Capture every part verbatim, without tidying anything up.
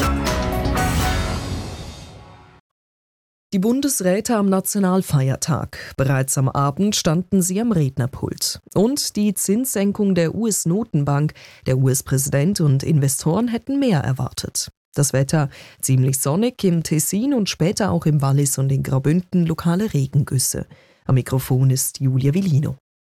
Die Bundesräte am Nationalfeiertag. Bereits am Abend standen sie am Rednerpult. Und die Zinssenkung der U S-Notenbank. Der U S-Präsident und Investoren hätten mehr erwartet. Das Wetter ziemlich sonnig im Tessin und später auch im Wallis und in Graubünden lokale Regengüsse. Am Mikrofon ist Julia Villino.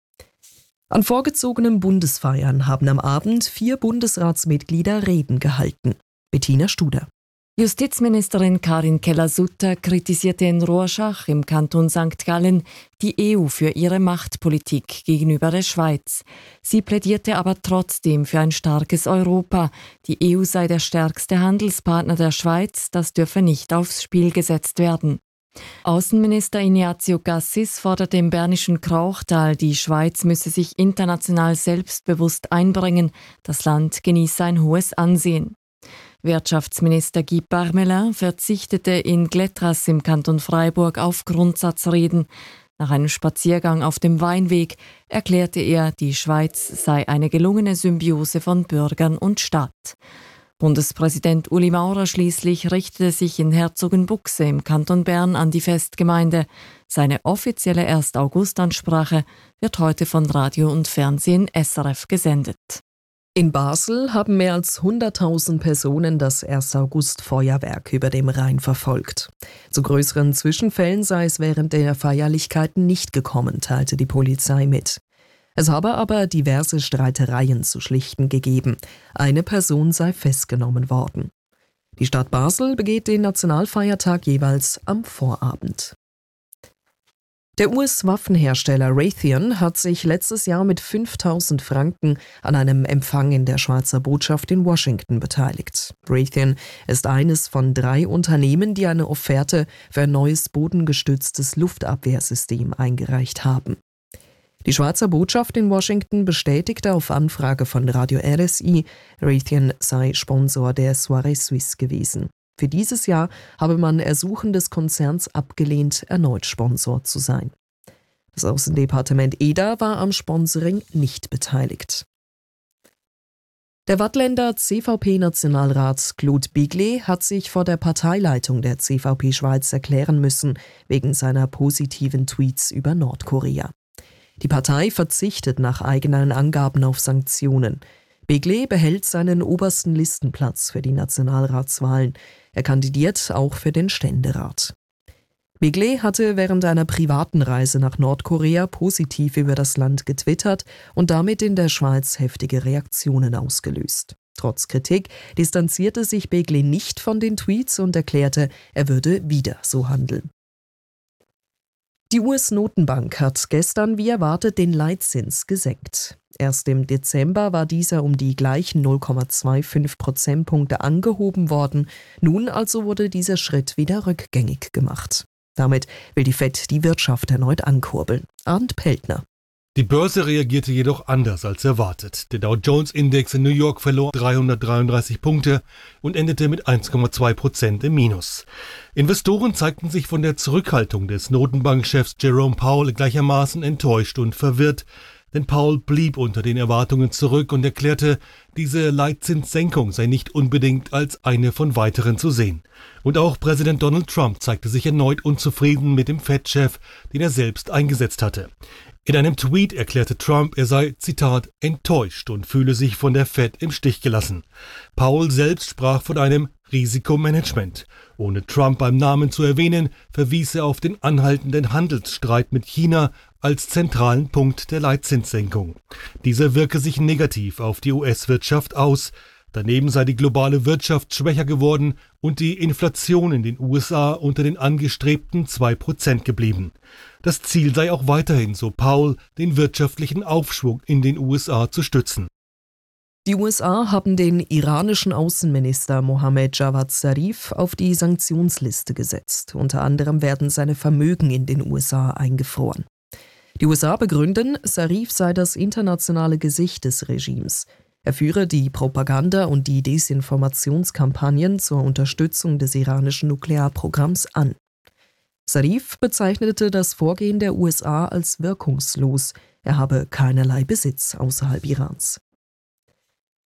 An vorgezogenen Bundesfeiern haben am Abend vier Bundesratsmitglieder Reden gehalten. Bettina Studer. Justizministerin Karin Keller-Sutter kritisierte in Rorschach im Kanton Sankt Gallen die E U für ihre Machtpolitik gegenüber der Schweiz. Sie plädierte aber trotzdem für ein starkes Europa. Die E U sei der stärkste Handelspartner der Schweiz, das dürfe nicht aufs Spiel gesetzt werden. Außenminister Ignazio Cassis forderte im bernischen Krauchtal, die Schweiz müsse sich international selbstbewusst einbringen, das Land genieße ein hohes Ansehen. Wirtschaftsminister Guy Parmelin verzichtete in Glättras im Kanton Freiburg auf Grundsatzreden. Nach einem Spaziergang auf dem Weinweg erklärte er, die Schweiz sei eine gelungene Symbiose von Bürgern und Staat. Bundespräsident Uli Maurer schließlich richtete sich in Herzogenbuchsee im Kanton Bern an die Festgemeinde. Seine offizielle erste August-Ansprache wird heute von Radio und Fernsehen S R F gesendet. In Basel haben mehr als hunderttausend Personen das erste August-Feuerwerk über dem Rhein verfolgt. Zu größeren Zwischenfällen sei es während der Feierlichkeiten nicht gekommen, teilte die Polizei mit. Es habe aber diverse Streitereien zu schlichten gegeben. Eine Person sei festgenommen worden. Die Stadt Basel begeht den Nationalfeiertag jeweils am Vorabend. Der U S-Waffenhersteller Raytheon hat sich letztes Jahr mit fünftausend Franken an einem Empfang in der Schweizer Botschaft in Washington beteiligt. Raytheon ist eines von drei Unternehmen, die eine Offerte für ein neues bodengestütztes Luftabwehrsystem eingereicht haben. Die Schweizer Botschaft in Washington bestätigte auf Anfrage von Radio R S I, Raytheon sei Sponsor der Soirée Suisse gewesen. Für dieses Jahr habe man Ersuchen des Konzerns abgelehnt, erneut Sponsor zu sein. Das Außendepartement E D A war am Sponsoring nicht beteiligt. Der Waadtländer C V P-Nationalrat Claude Biglet hat sich vor der Parteileitung der C V P Schweiz erklären müssen, wegen seiner positiven Tweets über Nordkorea. Die Partei verzichtet nach eigenen Angaben auf Sanktionen. Biglet behält seinen obersten Listenplatz für die Nationalratswahlen. Er kandidiert auch für den Ständerat. Biglet hatte während einer privaten Reise nach Nordkorea positiv über das Land getwittert und damit in der Schweiz heftige Reaktionen ausgelöst. Trotz Kritik distanzierte sich Biglet nicht von den Tweets und erklärte, er würde wieder so handeln. Die U S-Notenbank hat gestern wie erwartet den Leitzins gesenkt. Erst im Dezember war dieser um die gleichen null Komma fünfundzwanzig Prozentpunkte angehoben worden. Nun also wurde dieser Schritt wieder rückgängig gemacht. Damit will die Fed die Wirtschaft erneut ankurbeln. Arndt Peltner. Die Börse reagierte jedoch anders als erwartet. Der Dow-Jones-Index in New York verlor dreihundertdreiunddreißig Punkte und endete mit eins Komma zwei Prozent im Minus. Investoren zeigten sich von der Zurückhaltung des Notenbankchefs Jerome Powell gleichermaßen enttäuscht und verwirrt, denn Powell blieb unter den Erwartungen zurück und erklärte, diese Leitzinssenkung sei nicht unbedingt als eine von weiteren zu sehen. Und auch Präsident Donald Trump zeigte sich erneut unzufrieden mit dem Fed-Chef, den er selbst eingesetzt hatte. In einem Tweet erklärte Trump, er sei, Zitat, enttäuscht und fühle sich von der Fed im Stich gelassen. Powell selbst sprach von einem Risikomanagement. Ohne Trump beim Namen zu erwähnen, verwies er auf den anhaltenden Handelsstreit mit China als zentralen Punkt der Leitzinssenkung. Dieser wirke sich negativ auf die U S-Wirtschaft aus. Daneben sei die globale Wirtschaft schwächer geworden und die Inflation in den U S A unter den angestrebten zwei Prozent geblieben. Das Ziel sei auch weiterhin, so Powell, den wirtschaftlichen Aufschwung in den U S A zu stützen. Die U S A haben den iranischen Außenminister Mohammad Javad Zarif auf die Sanktionsliste gesetzt. Unter anderem werden seine Vermögen in den U S A eingefroren. Die U S A begründen, Zarif sei das internationale Gesicht des Regimes. Er führe die Propaganda- und die Desinformationskampagnen zur Unterstützung des iranischen Nuklearprogramms an. Zarif bezeichnete das Vorgehen der U S A als wirkungslos. Er habe keinerlei Besitz außerhalb Irans.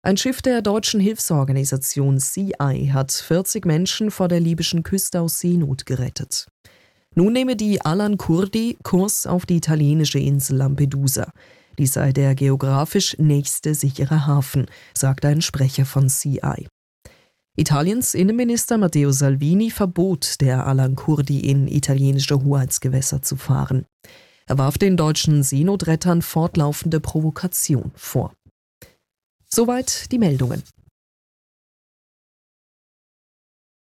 Ein Schiff der deutschen Hilfsorganisation Sea Eye hat vierzig Menschen vor der libyschen Küste aus Seenot gerettet. Nun nehme die Alan Kurdi Kurs auf die italienische Insel Lampedusa. Dies sei der geografisch nächste sichere Hafen, sagt ein Sprecher von Sea Eye. Italiens Innenminister Matteo Salvini verbot der Alan Kurdi in italienische Hoheitsgewässer zu fahren. Er warf den deutschen Seenotrettern fortlaufende Provokation vor. Soweit die Meldungen.